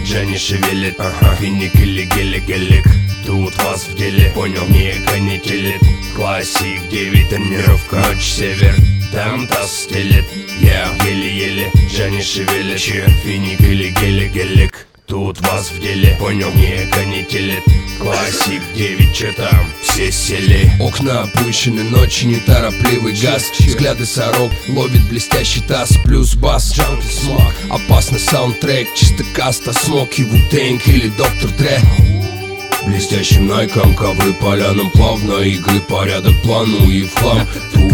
Джани шевелит, финик или гелик. Тут вас в деле, понял, не канителит. Классик 9, тренировка, ночь север. Там таз стелет, я еле-еле. Джани шевелит, финик или гелик. Тут вас в деле, понял, не канителит. Классик 9, че там, все сели. Окна опущены, ночи неторопливый газ. Взгляды сорок, ловит блестящий таз. Плюс бас, джанки смог. Опасный саундтрек, чисто каста. Смоки, Ву-Тэнг или Доктор Дре. Блестящим найком, ковры полянам плавно. Игры порядок плану и в хлам. Тут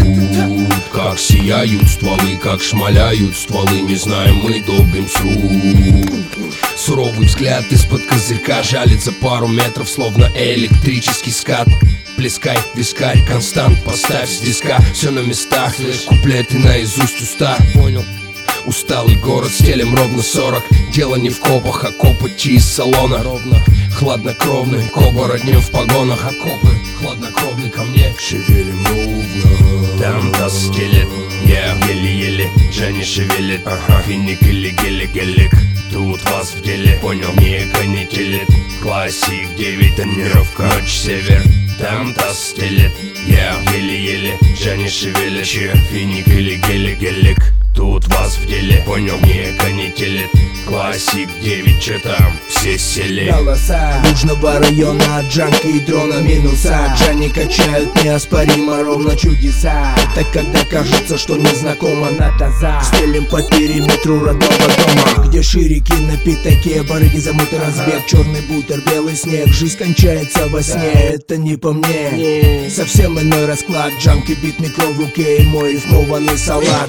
как сияют стволы, как шмаляют стволы. Не знаем, мы долбим с рук. Суровый взгляд из-под козырька жалит за пару метров, словно электрический скат. Плескай, вискарь, констант, поставь с диска. Все на местах, куплеты наизусть уста. Понял? Усталый город, стелем ровно 40. Дело не в копах, а копоти из салона. Ровно, хладнокровный, коба роднем в погонах. А копы, хладнокровный ко мне, шевелим ровно. Там таз стелет, я еле-еле. Джани шевелит, финик или гелик. Тут вас в деле, понял, не канителит. Классик 9, тренировка, ночь север. Там таз стелет, я еле-еле. Джани шевелит, финик или гелик. Тут вас в деле, понял, не канителит. Классик 9, че там, все сели. Голоса Южного района, джанки и дрона минуса. Джани качают неоспоримо ровно чудеса. Это когда кажется, что незнакомо на таза. Стелим по периметру родного дома, где ширики на пятаке, барыги замутый разбег. Черный бутер, белый снег, жизнь кончается во сне. Это не по мне, совсем иной расклад. Джанки, бит, микро в руке и мой рифмованный салат.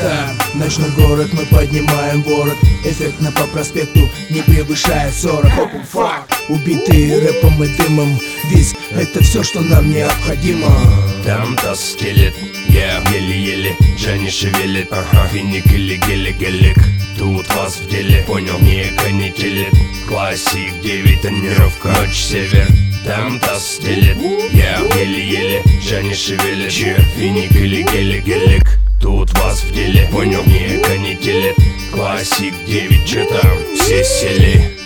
Ночной город, мы поднимаем ворот. Эффектно по проспекту, не превышая 40. Убитые рэпом и дымом. Виз, это все, что нам необходимо. Там таз стелет, я еле-еле. Джани шевелит, финик или гелик. Тут вас в деле, понял, не канителит. Классик 9, тренировка, ночь север. Там таз стелет, я еле-еле. Джани шевелит, финик или гелик. Тут вас в деле, понял, не канителит. Классик 9, че там, все сели.